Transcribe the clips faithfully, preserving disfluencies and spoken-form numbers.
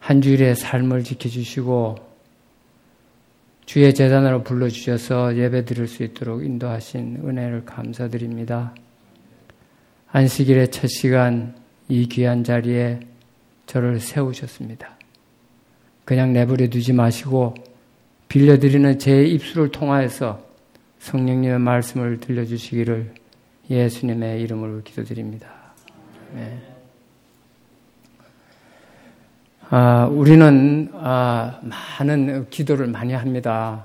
한 주일의 삶을 지켜주시고 주의 제단으로 불러주셔서 예배 드릴 수 있도록 인도하신 은혜를 감사드립니다. 안식일의 첫 시간 이 귀한 자리에 저를 세우셨습니다. 그냥 내버려 두지 마시고 빌려드리는 제 입술을 통하여서 성령님의 말씀을 들려주시기를 예수님의 이름으로 기도드립니다. 네. 아, 우리는 아, 많은 기도를 많이 합니다.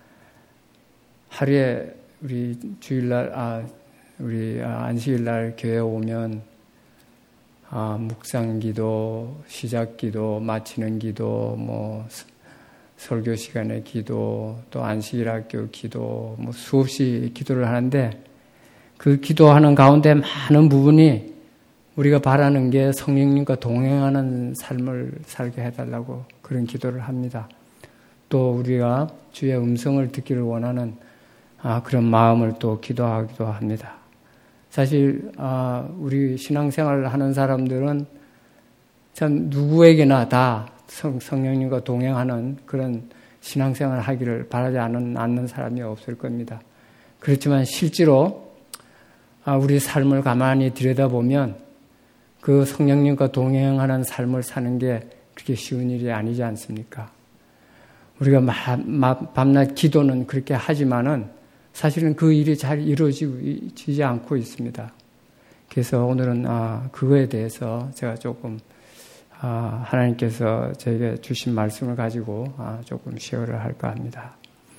하루에 우리 주일날, 아, 우리 안식일날 교회 오면 아, 묵상기도, 시작기도, 마치는 기도, 뭐 설교 시간의 기도, 또 안식일학교 기도, 뭐 수없이 기도를 하는데 그 기도하는 가운데 많은 부분이 우리가 바라는 게 성령님과 동행하는 삶을 살게 해달라고 그런 기도를 합니다. 또 우리가 주의 음성을 듣기를 원하는 아, 그런 마음을 또 기도하기도 합니다. 사실 아, 우리 신앙생활을 하는 사람들은 참 누구에게나 다 성, 성령님과 동행하는 그런 신앙생활을 하기를 바라지 않는, 않는 사람이 없을 겁니다. 그렇지만 실제로 아, 우리 삶을 가만히 들여다보면 그 성령님과 동행하는 삶을 사는 게 그렇게 쉬운 일이 아니지 않습니까? 우리가 마, 마, 밤낮 기도는 그렇게 하지만은 사실은 그 일이 잘 이루어지지 않고 있습니다. 그래서 오늘은 아, 그거에 대해서 제가 조금 아, 하나님께서 저에게 주신 말씀을 가지고 아, 조금 쉐어를 할까 합니다.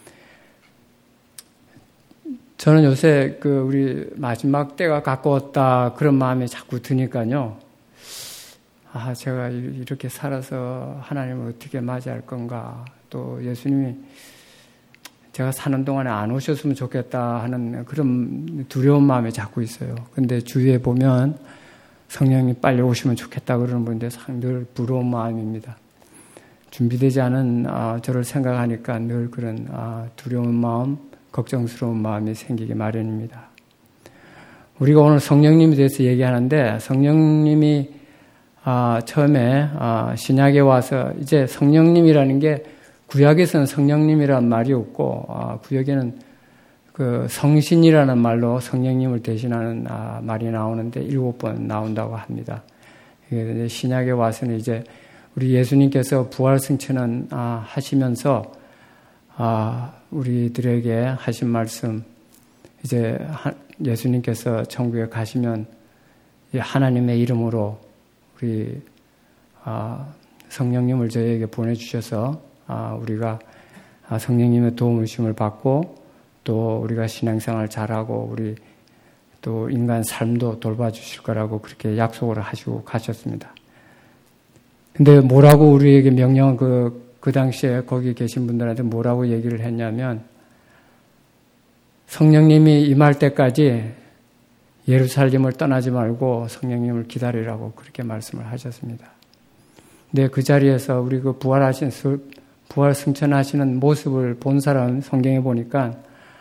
저는 요새 그 우리 마지막 때가 가까웠다 그런 마음이 자꾸 드니까요. 아, 제가 이렇게 살아서 하나님을 어떻게 맞이할 건가. 또 예수님이 제가 사는 동안에 안 오셨으면 좋겠다 하는 그런 두려운 마음이 자꾸 있어요. 근데 주위에 보면 성령님 빨리 오시면 좋겠다 그러는 분인데 늘 부러운 마음입니다. 준비되지 않은 아, 저를 생각하니까 늘 그런 아, 두려운 마음, 걱정스러운 마음이 생기기 마련입니다. 우리가 오늘 성령님에 대해서 얘기하는데 성령님이 아, 처음에 아, 신약에 와서 이제 성령님이라는 게 구약에서는 성령님이라는 말이 없고 아, 구약에는 그 성신이라는 말로 성령님을 대신하는 아, 말이 나오는데 일곱 번 나온다고 합니다. 이제 신약에 와서는 이제 우리 예수님께서 부활 승천은 아, 하시면서 아, 우리들에게 하신 말씀, 이제 예수님께서 천국에 가시면 하나님의 이름으로 우리 아, 성령님을 저희에게 보내주셔서 아, 우리가 성령님의 도움을 주심을 받고 또 우리가 신앙생활 잘하고 우리 또 인간 삶도 돌봐주실 거라고 그렇게 약속을 하시고 가셨습니다. 근데 뭐라고 우리에게 명령 그 그 당시에 거기 계신 분들한테 뭐라고 얘기를 했냐면 성령님이 임할 때까지 예루살렘을 떠나지 말고 성령님을 기다리라고 그렇게 말씀을 하셨습니다. 근데 그 자리에서 우리 그 부활하신 부활 승천하시는 모습을 본 사람 성경에 보니까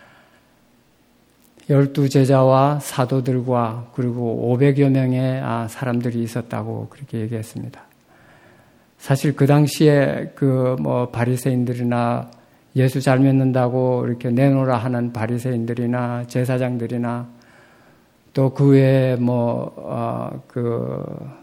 열두 제자와 사도들과 그리고 오백여 명의 사람들이 있었다고 그렇게 얘기했습니다. 사실 그 당시에 그 뭐 바리새인들이나 예수 잘 믿는다고 이렇게 내놓으라 하는 바리새인들이나 제사장들이나 또 그 외에 뭐 어 그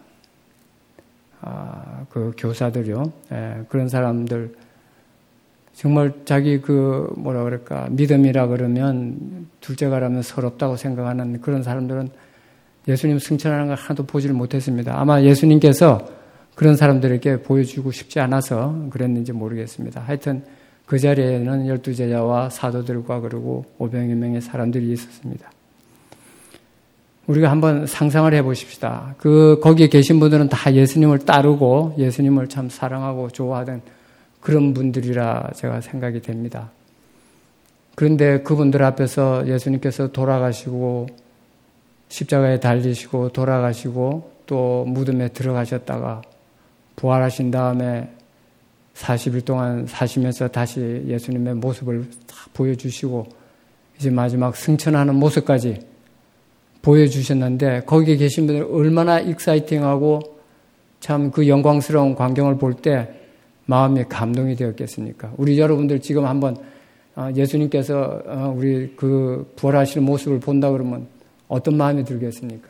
아 그 교사들요, 예, 그런 사람들 정말 자기 그 뭐라 그럴까 믿음이라 그러면 둘째가라면 서럽다고 생각하는 그런 사람들은 예수님 승천하는 걸 하나도 보지를 못했습니다. 아마 예수님께서 그런 사람들에게 보여주고 싶지 않아서 그랬는지 모르겠습니다. 하여튼 그 자리에는 열두 제자와 사도들과 그리고 오백여 명의 사람들이 있었습니다. 우리가 한번 상상을 해보십시다. 그 거기에 계신 분들은 다 예수님을 따르고 예수님을 참 사랑하고 좋아하던 그런 분들이라 제가 생각이 됩니다. 그런데 그분들 앞에서 예수님께서 돌아가시고 십자가에 달리시고 돌아가시고 또 무덤에 들어가셨다가 부활하신 다음에 사십 일 동안 사시면서 다시 예수님의 모습을 다 보여주시고 이제 마지막 승천하는 모습까지 보여주셨는데 거기에 계신 분들은 얼마나 익사이팅하고 참 그 영광스러운 광경을 볼 때 마음이 감동이 되었겠습니까? 우리 여러분들 지금 한번 예수님께서 우리 그 부활하시는 모습을 본다 그러면 어떤 마음이 들겠습니까?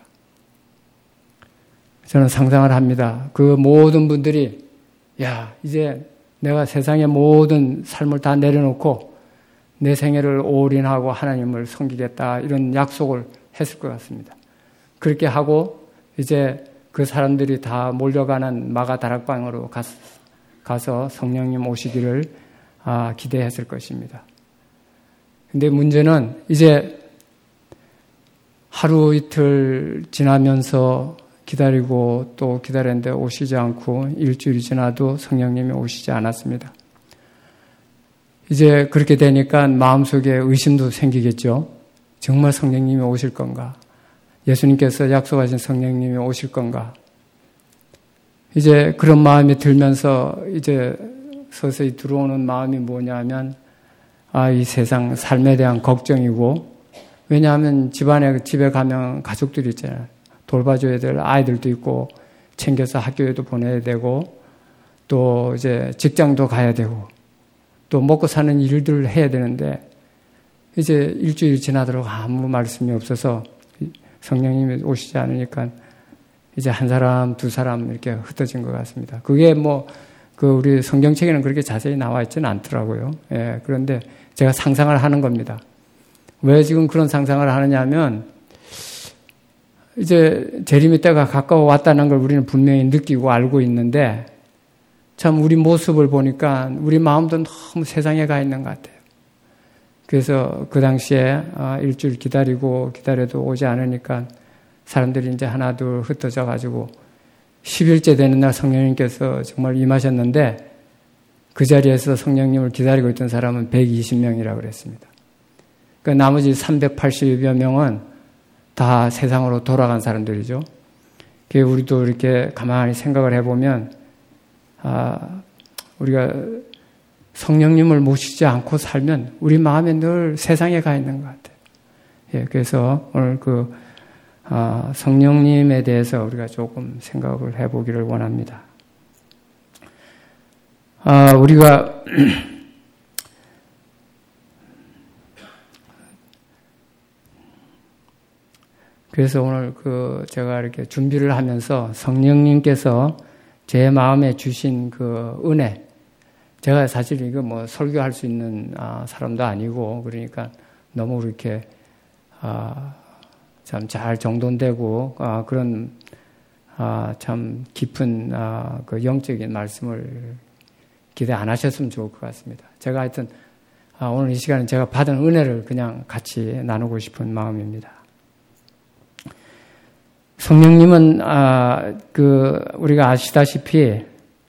저는 상상을 합니다. 그 모든 분들이 야, 이제 내가 세상의 모든 삶을 다 내려놓고 내 생애를 올인하고 하나님을 섬기겠다 이런 약속을 했을 것 같습니다. 그렇게 하고 이제 그 사람들이 다 몰려가는 마가 다락방으로 가서, 가서 성령님 오시기를 아, 기대했을 것입니다. 근데 문제는 이제 하루 이틀 지나면서 기다리고 또 기다렸는데 오시지 않고 일주일이 지나도 성령님이 오시지 않았습니다. 이제 그렇게 되니까 마음속에 의심도 생기겠죠. 정말 성령님이 오실 건가? 예수님께서 약속하신 성령님이 오실 건가? 이제 그런 마음이 들면서 이제 서서히 들어오는 마음이 뭐냐면 아, 이 세상 삶에 대한 걱정이고 왜냐하면 집안에 집에 가면 가족들이 있잖아요. 돌봐줘야 될 아이들도 있고 챙겨서 학교에도 보내야 되고 또 이제 직장도 가야 되고 또 먹고 사는 일들을 해야 되는데 이제 일주일 지나도록 아무 말씀이 없어서 성령님이 오시지 않으니까 이제 한 사람 두 사람 이렇게 흩어진 것 같습니다. 그게 뭐 그 우리 성경책에는 그렇게 자세히 나와 있지는 않더라고요. 예, 그런데 제가 상상을 하는 겁니다. 왜 지금 그런 상상을 하느냐면 이제 재림의 때가 가까워 왔다는 걸 우리는 분명히 느끼고 알고 있는데 참 우리 모습을 보니까 우리 마음도 너무 세상에 가 있는 것 같아요. 그래서 그 당시에 일주일 기다리고 기다려도 오지 않으니까 사람들이 이제 하나 둘 흩어져 가지고 십 일째 되는 날 성령님께서 정말 임하셨는데 그 자리에서 성령님을 기다리고 있던 사람은 백이십 명이라고 그랬습니다. 그 나머지 삼백팔십여 명은 다 세상으로 돌아간 사람들이죠. 우리도 이렇게 가만히 생각을 해보면 아, 우리가 성령님을 모시지 않고 살면 우리 마음에 늘 세상에 가 있는 것 같아요. 예, 그래서 오늘 그 아, 성령님에 대해서 우리가 조금 생각을 해보기를 원합니다. 아, 우리가 그래서 오늘 그 제가 이렇게 준비를 하면서 성령님께서 제 마음에 주신 그 은혜, 제가 사실 이거 뭐 설교할 수 있는 아, 사람도 아니고 그러니까 너무 이렇게 아, 참 잘 정돈되고 아, 그런 아, 참 깊은 아, 그 영적인 말씀을 기대 안 하셨으면 좋을 것 같습니다. 제가 하여튼 아, 오늘 이 시간은 제가 받은 은혜를 그냥 같이 나누고 싶은 마음입니다. 성령님은 아, 그 우리가 아시다시피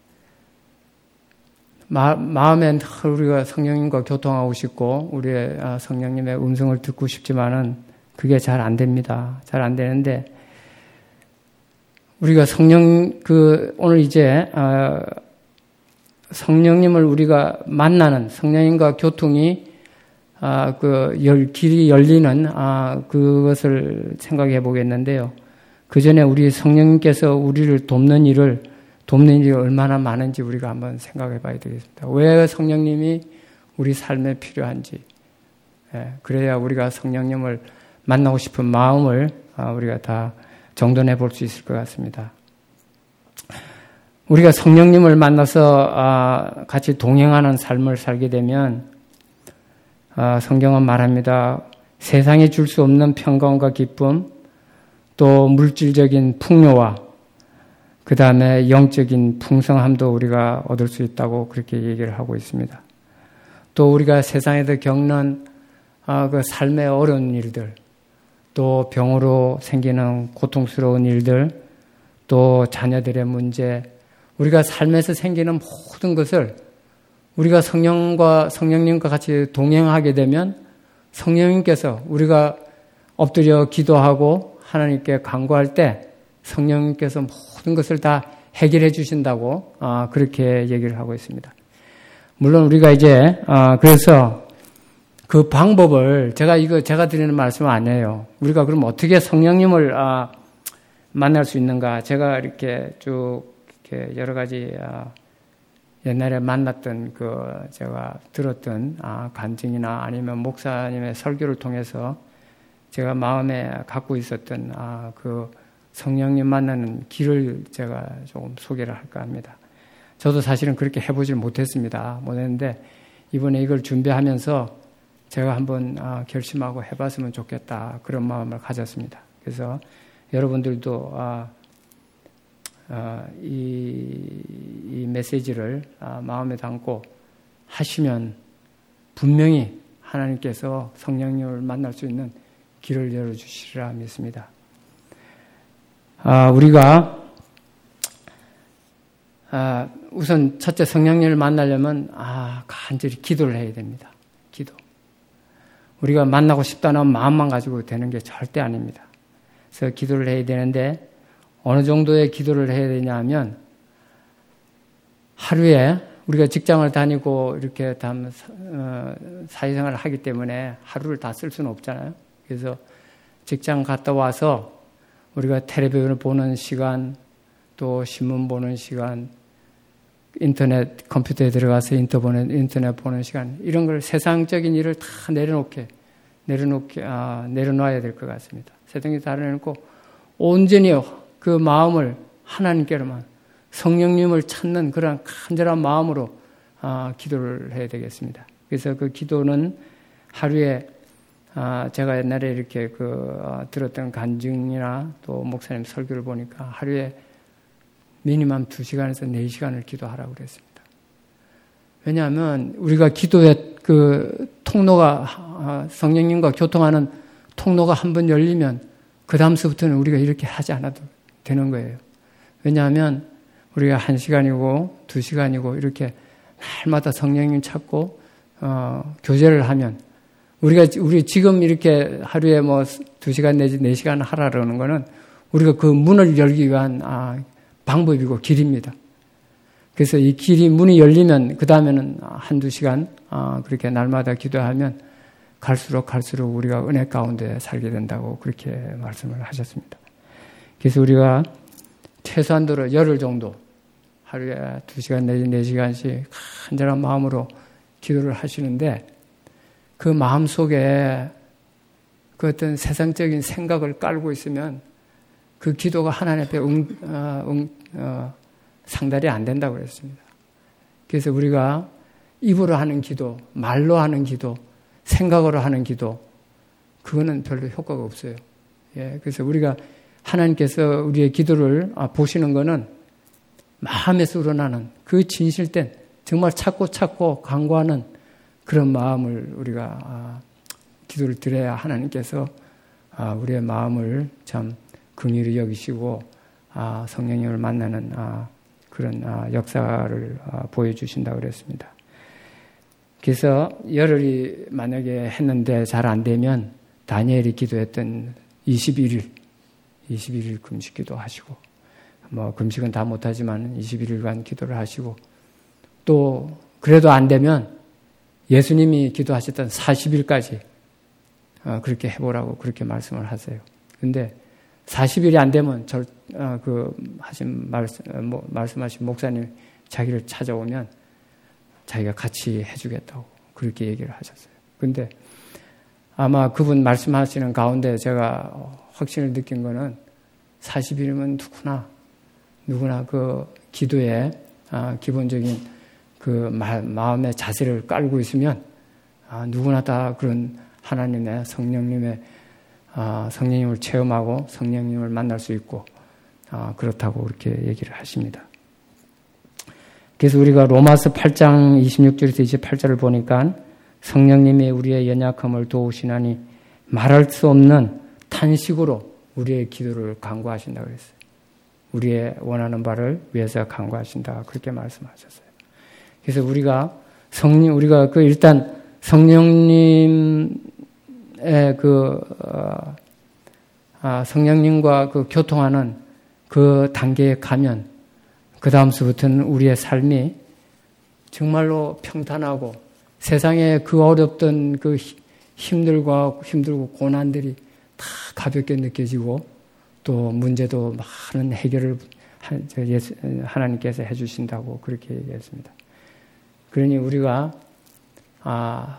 마, 마음에 우리가 성령님과 교통하고 싶고 우리의 아, 성령님의 음성을 듣고 싶지만은 그게 잘 안 됩니다. 잘 안 되는데 우리가 성령 그 오늘 이제 아, 성령님을 우리가 만나는 성령님과 교통이 아, 그 열, 길이 열리는 아, 그것을 생각해 보겠는데요. 그 전에 우리 성령님께서 우리를 돕는 일을 돕는 일이 얼마나 많은지 우리가 한번 생각해 봐야 되겠습니다. 왜 성령님이 우리 삶에 필요한지. 예, 그래야 우리가 성령님을 만나고 싶은 마음을 아, 우리가 다 정돈해 볼 수 있을 것 같습니다. 우리가 성령님을 만나서 아, 같이 동행하는 삶을 살게 되면 아, 성경은 말합니다. 세상에 줄 수 없는 평강과 기쁨, 또 물질적인 풍요와 그 다음에 영적인 풍성함도 우리가 얻을 수 있다고 그렇게 얘기를 하고 있습니다. 또 우리가 세상에서 겪는 아, 그 삶의 어려운 일들, 또 병으로 생기는 고통스러운 일들, 또 자녀들의 문제, 우리가 삶에서 생기는 모든 것을 우리가 성령과 성령님과 같이 동행하게 되면 성령님께서 우리가 엎드려 기도하고 하나님께 간구할 때 성령님께서 모든 것을 다 해결해 주신다고 아, 그렇게 얘기를 하고 있습니다. 물론 우리가 이제 아, 그래서 그 방법을 제가 이거 제가 드리는 말씀은 아니에요. 우리가 그럼 어떻게 성령님을 아, 만날 수 있는가? 제가 이렇게 쭉 이렇게 여러 가지 아, 옛날에 만났던 그 제가 들었던 아, 간증이나 아니면 목사님의 설교를 통해서 제가 마음에 갖고 있었던 아, 그 성령님 만나는 길을 제가 조금 소개를 할까 합니다. 저도 사실은 그렇게 해보질 못했습니다. 못했는데 이번에 이걸 준비하면서 제가 한번 아, 결심하고 해봤으면 좋겠다 그런 마음을 가졌습니다. 그래서 여러분들도 아, 아, 이, 이 메시지를 아, 마음에 담고 하시면 분명히 하나님께서 성령님을 만날 수 있는 길을 열어주시리라 믿습니다. 아, 우리가 아, 우선 첫째 성령님을 만나려면 아, 간절히 기도를 해야 됩니다. 기도. 우리가 만나고 싶다는 마음만 가지고 되는 게 절대 아닙니다. 그래서 기도를 해야 되는데 어느 정도의 기도를 해야 되냐 하면 하루에 우리가 직장을 다니고 이렇게 다 어, 사회생활을 하기 때문에 하루를 다 쓸 수는 없잖아요. 그래서 직장 갔다 와서 우리가 텔레비전을 보는 시간, 또 신문 보는 시간, 인터넷 컴퓨터에 들어가서 인터넷, 인터넷 보는 시간, 이런 걸 세상적인 일을 다 내려놓게, 내려놓게, 아, 내려놔야 될 것 같습니다. 세상에 다 내려놓고 온전히 그 마음을 하나님께로만 성령님을 찾는 그런 간절한 마음으로 아, 기도를 해야 되겠습니다. 그래서 그 기도는 하루에 아, 제가 옛날에 이렇게 그 어, 들었던 간증이나 또 목사님 설교를 보니까 하루에 미니멈 두 시간에서 네 시간을 기도하라고 그랬습니다. 왜냐하면 우리가 기도의 그 통로가 아, 성령님과 교통하는 통로가 한번 열리면 그 다음서부터는 우리가 이렇게 하지 않아도 되는 거예요. 왜냐하면 우리가 한 시간이고 두 시간이고 이렇게 날마다 성령님 찾고 어, 교제를 하면 우리가 우리 지금 이렇게 하루에 뭐 두 시간 내지 네 시간 하라 그러는 거는 우리가 그 문을 열기 위한 아, 방법이고 길입니다. 그래서 이 길이 문이 열리면 그 다음에는 한두 시간 아, 그렇게 날마다 기도하면 갈수록 갈수록 우리가 은혜 가운데 살게 된다고 그렇게 말씀을 하셨습니다. 그래서 우리가 최소한도로 열흘 정도 하루에 두 시간 내지 네 시간씩 간절한 마음으로 기도를 하시는데 그 마음 속에 그 어떤 세상적인 생각을 깔고 있으면 그 기도가 하나님 앞에 응, 어, 응, 어, 상달이 안 된다고 그랬습니다. 그래서 우리가 입으로 하는 기도, 말로 하는 기도, 생각으로 하는 기도, 그거는 별로 효과가 없어요. 예, 그래서 우리가 하나님께서 우리의 기도를 보시는 거는 마음에서 우러나는 그 진실된 정말 찾고 찾고 간구하는 그런 마음을 우리가 기도를 드려야 하나님께서 우리의 마음을 참 긍휼히 여기시고 성령님을 만나는 그런 역사를 보여주신다고 그랬습니다. 그래서 열흘이 만약에 했는데 잘 안 되면 다니엘이 기도했던 이십일 일, 이십일 일 금식 기도하시고 뭐 금식은 다 못하지만 이십일 일간 기도를 하시고 또 그래도 안 되면 예수님이 기도하셨던 사십 일까지 그렇게 해보라고 그렇게 말씀을 하세요. 근데 사십 일이 안 되면 절, 그 하신 말씀, 뭐, 말씀하신 목사님 자기를 찾아오면 자기가 같이 해주겠다고 그렇게 얘기를 하셨어요. 근데 아마 그분 말씀하시는 가운데 제가 확신을 느낀 거는 사십 일이면 누구나 누구나 그 기도에 아, 기본적인 그 마, 마음의 자세를 깔고 있으면 아, 누구나 다 그런 하나님의 성령님의 아, 성령님을 체험하고 성령님을 만날 수 있고 아, 그렇다고 그렇게 얘기를 하십니다. 그래서 우리가 로마서 팔 장 이십육 절에서 이십팔 절을 보니까 성령님이 우리의 연약함을 도우시나니 말할 수 없는 탄식으로 우리의 기도를 간구하신다고 그랬어요. 우리의 원하는 바를 위해서 간구하신다 그렇게 말씀하셨어요. 그래서 우리가 성령 우리가 그 일단 성령님의 그 어, 아, 성령님과 그 교통하는 그 단계에 가면 그 다음서부터는 우리의 삶이 정말로 평탄하고 세상에 그 어렵던 그 힘들고 힘들고 고난들이 다 가볍게 느껴지고 또 문제도 많은 해결을 하나님께서 해주신다고 그렇게 얘기했습니다. 그러니 우리가 아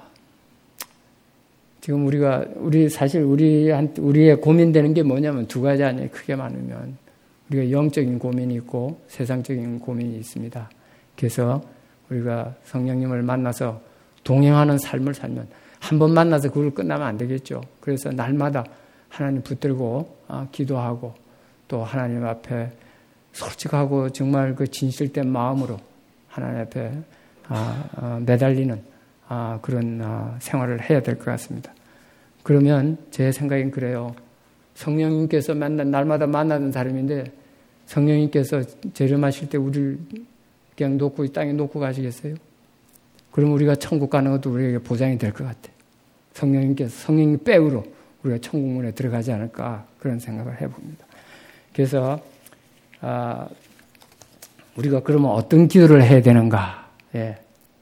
지금 우리가 우리 사실 우리한 우리의 고민되는 게 뭐냐면 두 가지 아니에요. 크게 많으면 우리가 영적인 고민이 있고 세상적인 고민이 있습니다. 그래서 우리가 성령님을 만나서 동행하는 삶을 살면 한 번 만나서 그걸 끝나면 안 되겠죠. 그래서 날마다 하나님 붙들고 아, 기도하고 또 하나님 앞에 솔직하고 정말 그 진실된 마음으로 하나님 앞에 아, 아, 매달리는 아, 그런 아, 생활을 해야 될 것 같습니다. 그러면 제 생각엔 그래요. 성령님께서 만난 날마다 만나는 사람인데 성령님께서 재림하실 때 우리를 그냥 놓고 이 땅에 놓고 가시겠어요? 그럼 우리가 천국 가는 것도 우리에게 보장이 될 것 같아. 성령님께서 성령님 빼으로 우리가 천국문에 들어가지 않을까 그런 생각을 해봅니다. 그래서 아, 우리가 그러면 어떤 기도를 해야 되는가? 예.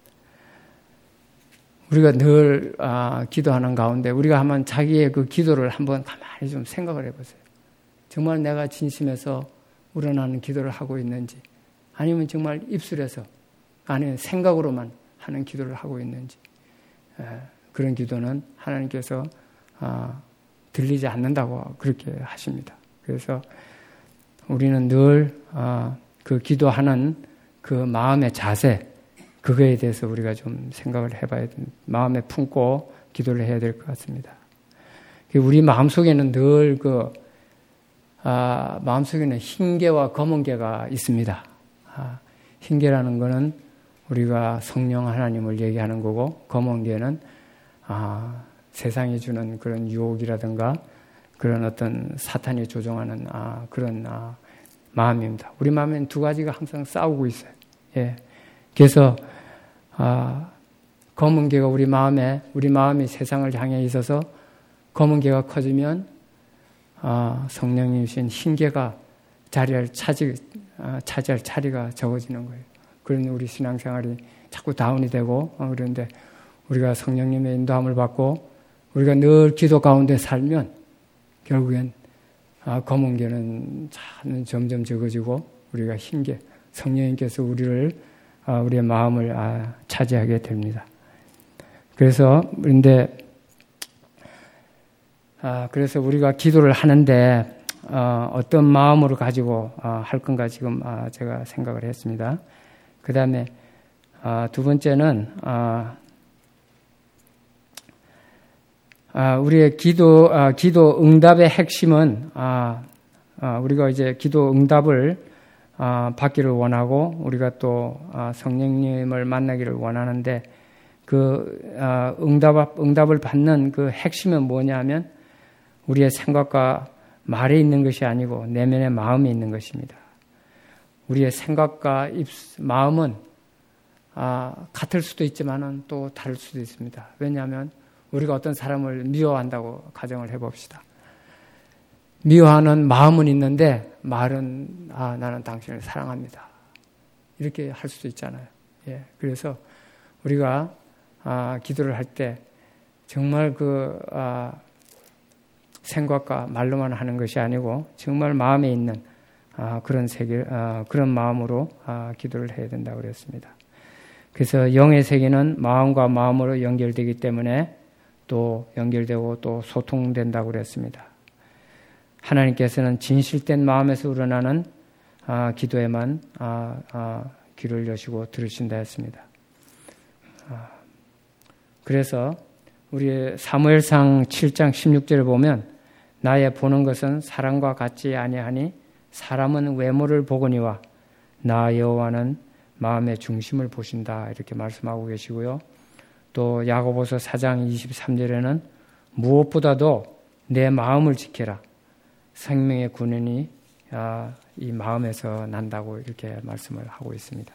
우리가 늘 아, 기도하는 가운데 우리가 한번 자기의 그 기도를 한번 가만히 좀 생각을 해보세요. 정말 내가 진심에서 우러나는 기도를 하고 있는지, 아니면 정말 입술에서 아니면 생각으로만 하는 기도를 하고 있는지, 예, 그런 기도는 하나님께서 아, 들리지 않는다고 그렇게 하십니다. 그래서 우리는 늘 아, 그 기도하는 그 마음의 자세, 그거에 대해서 우리가 좀 생각을 해봐야 됩니다. 마음에 품고 기도를 해야 될 것 같습니다. 우리 마음속에는 늘 그, 아, 마음속에는 흰개와 검은개가 있습니다. 아, 흰개라는 거는 우리가 성령 하나님을 얘기하는 거고, 검은개는 아, 세상이 주는 그런 유혹이라든가 그런 어떤 사탄이 조종하는 아, 그런 아, 마음입니다. 우리 마음에는 두 가지가 항상 싸우고 있어요. 예. 그래서 아, 검은 개가 우리 마음에, 우리 마음이 세상을 향해 있어서 검은 개가 커지면 아, 성령님이신 흰 개가 자리를 차지, 아, 차지할 자리가 적어지는 거예요. 그러니 우리 신앙생활이 자꾸 다운이 되고 어, 그런데 우리가 성령님의 인도함을 받고 우리가 늘 기도 가운데 살면 결국엔 아, 검은 개는 점점 적어지고 우리가 흰 개, 성령님께서 우리를 아, 우리의 마음을 아, 차지하게 됩니다. 그래서 그런데 아, 그래서 우리가 기도를 하는데 어, 어떤 마음으로 가지고 어, 할 건가 지금 아, 제가 생각을 했습니다. 그 다음에 아, 두 번째는 아, 아, 우리의 기도 아, 기도 응답의 핵심은 아, 아, 우리가 이제 기도 응답을 아, 받기를 원하고 우리가 또 아, 성령님을 만나기를 원하는데 그 아, 응답 응답을 받는 그 핵심은 뭐냐면 우리의 생각과 말에 있는 것이 아니고 내면의 마음에 있는 것입니다. 우리의 생각과 입, 마음은 아, 같을 수도 있지만은 또 다를 수도 있습니다. 왜냐하면 우리가 어떤 사람을 미워한다고 가정을 해봅시다. 미워하는 마음은 있는데 말은 아, 나는 당신을 사랑합니다. 이렇게 할 수도 있잖아요. 예, 그래서 우리가 아, 기도를 할 때 정말 그 아, 생각과 말로만 하는 것이 아니고 정말 마음에 있는 아, 그런 세계, 아, 그런 마음으로 아, 기도를 해야 된다고 그랬습니다. 그래서 영의 세계는 마음과 마음으로 연결되기 때문에 또 연결되고 또 소통된다고 그랬습니다. 하나님께서는 진실된 마음에서 우러나는 아, 기도에만 아, 아, 귀를 여시고 들으신다 했습니다. 아, 그래서 우리 사무엘상 칠 장 십육 절을 보면 나의 보는 것은 사람과 같지 아니하니 사람은 외모를 보거니와 나 여호와는 마음의 중심을 보신다 이렇게 말씀하고 계시고요. 또 야고보서 사 장 이십삼 절에는 무엇보다도 내 마음을 지켜라. 생명의 군인이 이 마음에서 난다고 이렇게 말씀을 하고 있습니다.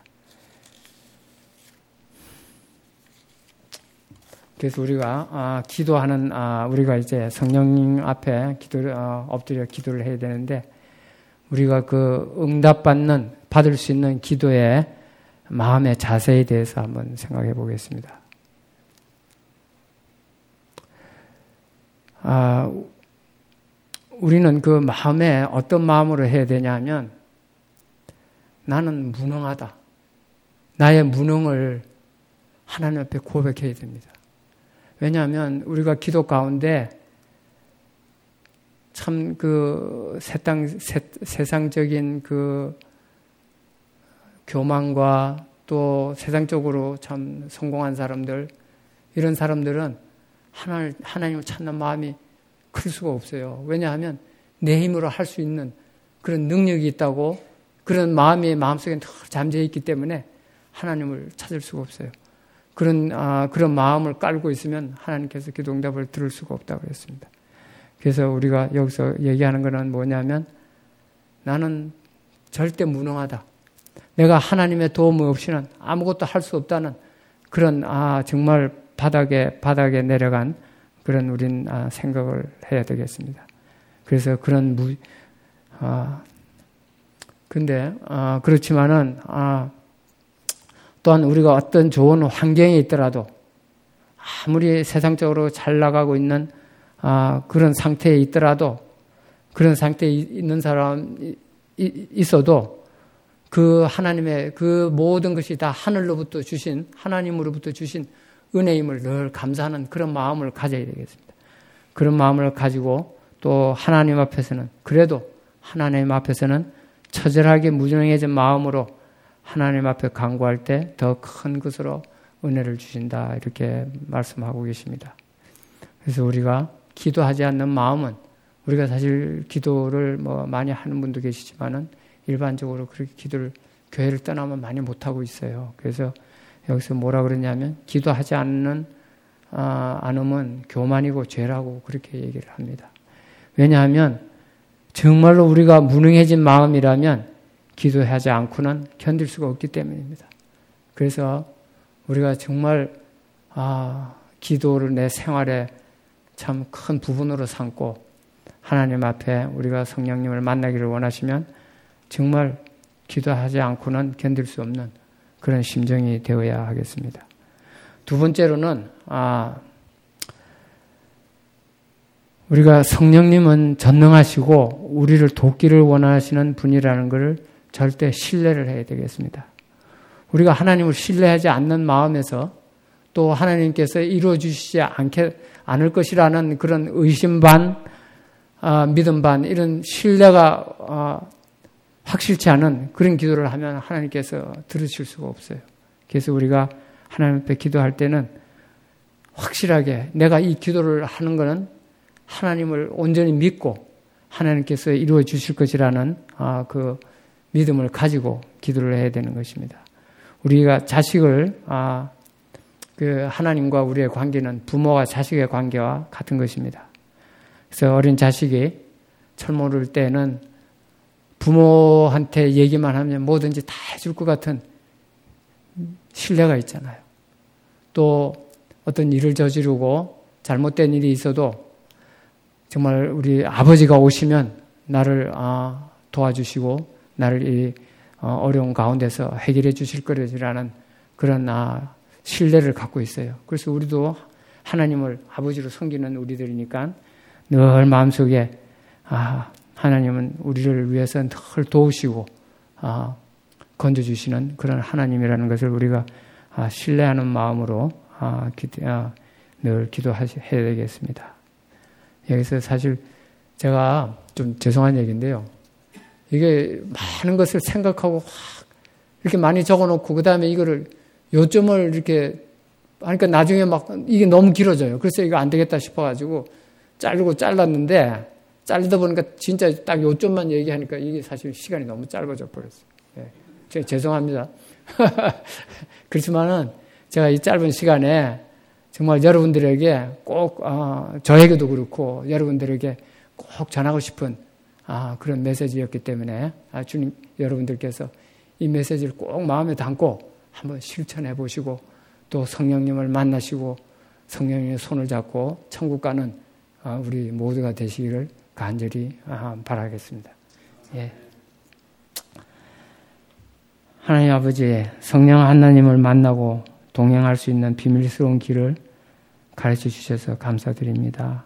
그래서 우리가 아, 기도하는 아, 우리가 이제 성령님 앞에 기도를 어, 엎드려 기도를 해야 되는데 우리가 그 응답받는 받을 수 있는 기도의 마음의 자세에 대해서 한번 생각해 보겠습니다. 아, 우리는 그 마음에 어떤 마음으로 해야 되냐면 나는 무능하다. 나의 무능을 하나님 앞에 고백해야 됩니다. 왜냐하면 우리가 기도 가운데 참 그 세상, 세, 세상적인 그 교만과 또 세상적으로 참 성공한 사람들, 이런 사람들은 하나님, 하나님을 찾는 마음이 클 수가 없어요. 왜냐하면 내 힘으로 할 수 있는 그런 능력이 있다고, 그런 마음이 마음속에 늘 잠재해 있기 때문에 하나님을 찾을 수가 없어요. 그런, 아, 그런 마음을 깔고 있으면 하나님께서 기도 응답을 들을 수가 없다고 그랬습니다. 그래서 우리가 여기서 얘기하는 거는 뭐냐면, 나는 절대 무능하다. 내가 하나님의 도움 없이는 아무것도 할 수 없다는 그런, 아, 정말 바닥에, 바닥에 내려간 그런 우린 아, 생각을 해야 되겠습니다. 그래서 그런 무, 아, 근데, 아, 그렇지만은, 아, 또한 우리가 어떤 좋은 환경에 있더라도 아무리 세상적으로 잘 나가고 있는 아, 그런 상태에 있더라도, 그런 상태에 있는 사람이 있어도 그 하나님의 그 모든 것이 다 하늘로부터 주신, 하나님으로부터 주신 은혜임을 늘 감사하는 그런 마음을 가져야 되겠습니다. 그런 마음을 가지고 또 하나님 앞에서는, 그래도 하나님 앞에서는 처절하게 무능해진 마음으로 하나님 앞에 간구할 때 더 큰 것으로 은혜를 주신다, 이렇게 말씀하고 계십니다. 그래서 우리가 기도하지 않는 마음은, 우리가 사실 기도를 뭐 많이 하는 분도 계시지만은 일반적으로 그렇게 기도를, 교회를 떠나면 많이 못하고 있어요. 그래서 여기서 뭐라 그러냐면, 기도하지 않는, 아, 않으면 교만이고 죄라고 그렇게 얘기를 합니다. 왜냐하면 정말로 우리가 무능해진 마음이라면 기도하지 않고는 견딜 수가 없기 때문입니다. 그래서 우리가 정말, 아, 기도를 내 생활에 참 큰 부분으로 삼고 하나님 앞에 우리가 성령님을 만나기를 원하시면 정말 기도하지 않고는 견딜 수 없는 그런 심정이 되어야 하겠습니다. 두 번째로는, 아, 우리가 성령님은 전능하시고 우리를 돕기를 원하시는 분이라는 것을 절대 신뢰를 해야 되겠습니다. 우리가 하나님을 신뢰하지 않는 마음에서 또 하나님께서 이루어 주시지 않게, 않을 것이라는 그런 의심 반, 아, 믿음 반, 이런 신뢰가 아, 확실치 않은 그런 기도를 하면 하나님께서 들으실 수가 없어요. 그래서 우리가 하나님 앞에 기도할 때는 확실하게 내가 이 기도를 하는 것은 하나님을 온전히 믿고 하나님께서 이루어 주실 것이라는 아, 그 믿음을 가지고 기도를 해야 되는 것입니다. 우리가 자식을, 아, 그 하나님과 우리의 관계는 부모와 자식의 관계와 같은 것입니다. 그래서 어린 자식이 철모를 때는 부모한테 얘기만 하면 뭐든지 다 해줄 것 같은 신뢰가 있잖아요. 또 어떤 일을 저지르고 잘못된 일이 있어도 정말 우리 아버지가 오시면 나를 아, 도와주시고 나를 이 어려운 가운데서 해결해 주실 거라는 그런 아, 신뢰를 갖고 있어요. 그래서 우리도 하나님을 아버지로 섬기는 우리들이니까 늘 마음속에 아, 하나님은 우리를 위해서 늘 도우시고 아, 건져주시는 그런 하나님이라는 것을 우리가 아, 신뢰하는 마음으로 아, 기도, 아, 늘 기도해야 되겠습니다. 여기서 사실 제가 좀 죄송한 얘기인데요. 이게 많은 것을 생각하고 확 이렇게 많이 적어놓고 그 다음에 이거를 요점을 이렇게 하니까 나중에 막 이게 너무 길어져요. 그래서 이거 안 되겠다 싶어가지고 자르고 잘랐는데 자르다 보니까 진짜 딱 요점만 얘기하니까 이게 사실 시간이 너무 짧아져 버렸어요. 예. 제가 죄송합니다. 그렇지만은 제가 이 짧은 시간에 정말 여러분들에게 꼭, 아, 저에게도 그렇고 여러분들에게 꼭 전하고 싶은 아, 그런 메시지였기 때문에 아, 주님 여러분들께서 이 메시지를 꼭 마음에 담고 한번 실천해 보시고 또 성령님을 만나시고 성령님의 손을 잡고 천국 가는 아, 우리 모두가 되시기를 간절히 아, 바라겠습니다. 예. 하나님 아버지, 성령 하나님을 만나고 동행할 수 있는 비밀스러운 길을 가르쳐 주셔서 감사드립니다.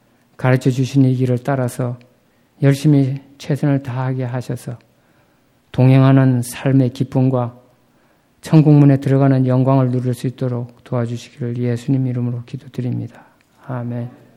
가르쳐 주신 이 길을 따라서 열심히 최선을 다하게 하셔서 동행하는 삶의 기쁨과 천국문에 들어가는 영광을 누릴 수 있도록 도와주시기를 예수님 이름으로 기도드립니다. 아멘.